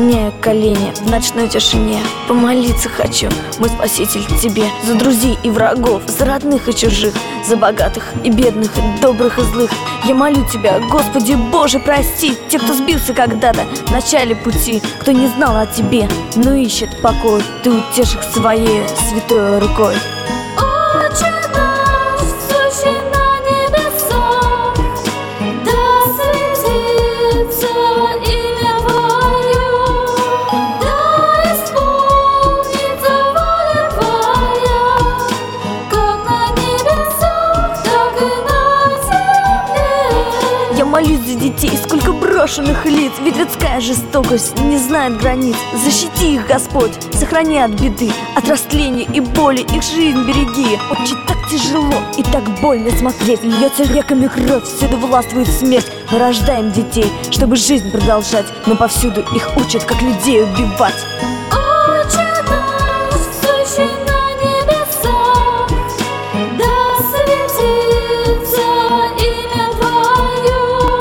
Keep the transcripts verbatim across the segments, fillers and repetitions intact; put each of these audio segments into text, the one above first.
преклоняю колени в ночной тишине. Помолиться хочу, мой Спаситель, тебе за друзей и врагов, за родных и чужих, за богатых и бедных, добрых и злых. Я молю тебя, Господи Боже, прости тех, кто сбился когда-то в начале пути, кто не знал о тебе, но ищет покой. Ты утешь их своей святой рукой. Отче наш, сущий на небесах, да светится имя Твое, да исполнится воля Твоя, как на небесах, так и на земле. Я молюсь за детей, сколько брошенных лиц, ведь людская жестокость не знает границ. Защити их, Господь, сохрани от беды, от растления и боли, их жизнь береги. Очень так тяжело и так больно смотреть, льется реками кровь, всюду властвует смерть. Мы рождаем детей, чтобы жизнь продолжать, но повсюду их учат, как людей убивать. Отче наш, сущий на небесах, да светится имя Твое,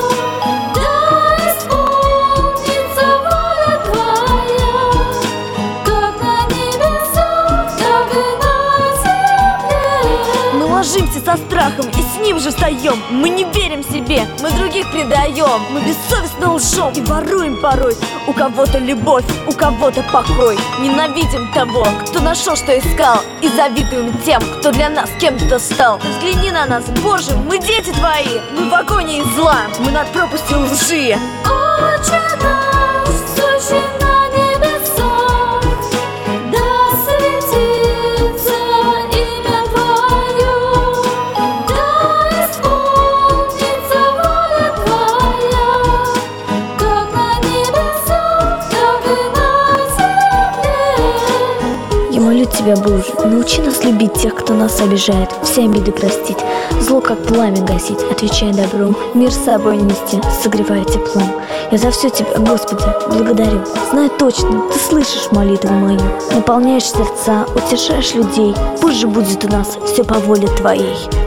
да исполнится воля Твоя, как на небесах, так и на земле. Мы ложимся со страхом и с ним же встаем. Мы не верим себе, мы других предаем. Мы бессовестно лжем и воруем порой. У кого-то любовь, у кого-то покой. Ненавидим того, кто нашел, что искал, и завидуем тем, кто для нас кем-то стал. Ты взгляни на нас, Боже, мы дети Твои. Мы в агонии зла, мы над пропастью лжи. Отче наш, сущий на небесах, да светится имя Твое, да исполнится воля Твоя, как на небесах, так и на земле. Я молю Тебя, Боже, научи нас любить тех, кто нас обижает, все обиды простить, зло как пламя гасить, отвечая добром, мир с собой нести, согревая теплом. Я за все Тебя, Господи, благодарю. Знаю точно, Ты слышишь молитву мою, наполняешь сердца, утешаешь людей. Пусть же будет у нас все по воле Твоей.